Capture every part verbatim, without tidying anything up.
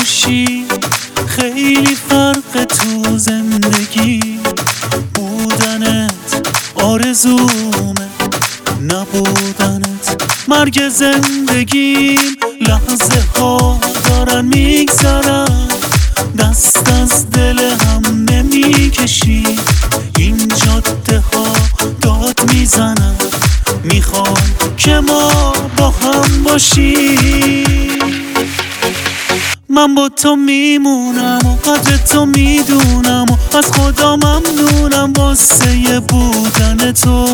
باشی خیلی فرق تو زندگی بودنت آرزومه، نبودنت مرگ زندگیم. لحظه ها دارن میگذرن، دست از دل هم نمیکشی. این جاده ها داد میزنن، میخوان که ما با هم باشیم. من با تو میمونم و قدر تو میدونم و از خدا ممنونم واسه بودن تو.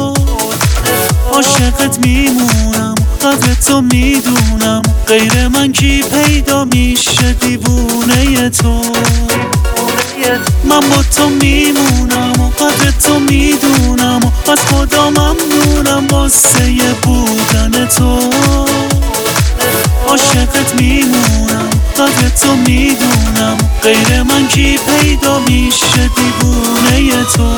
عاشقت میمونم قدر تو میدونم، غیر من کی پیدا میشه دیوونه تو. من با تو میمونم و قدر تو میدونم و از خدا ممنونم واسه بودن تو. عاشقت میمونم قدر تو میدونم، غیر من کی پیدا میشه دیوونه تو.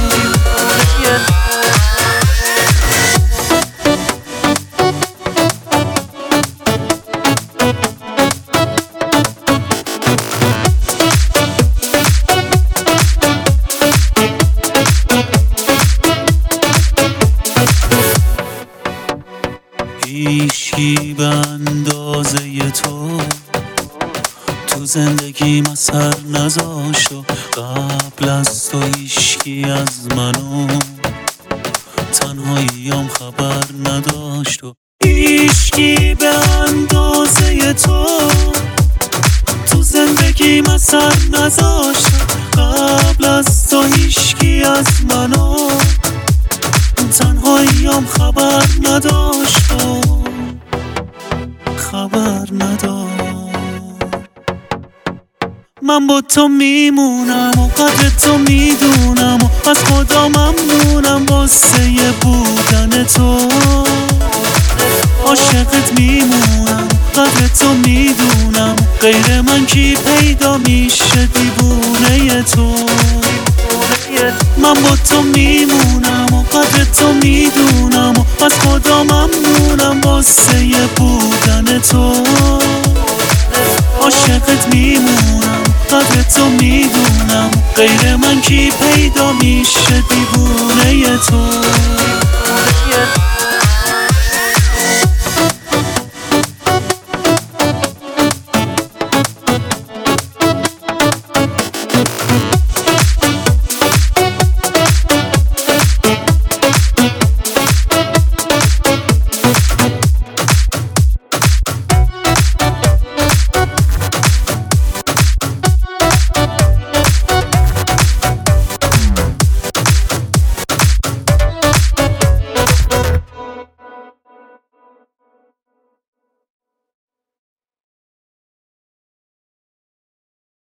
هیچکی به اندازه تو تو زندگیم اثر نذاشت و قبل از تو هیچکی از منو تنهاییم خبر نداشت. و هیچکی به اندازه تو تو زندگیم اثر نذاشت، قبل از تو هیچکی از منو تنهاییم خبر نداشت خبر نداشت. من با تو میمونم و قدر تو میدونم و از خدا ممنونم واسه بودن تو. عاشقت میمونم قدر تو میدونم، غیر من کی پیدا میشه دیوونه تو. من با تو میمونم و قدر تو میدونم و از خدا ممنونم واسه بودن تو. عاشقت میمونم قدر تو میدونم، غیر من کی پیدا میشه دیوونه تو.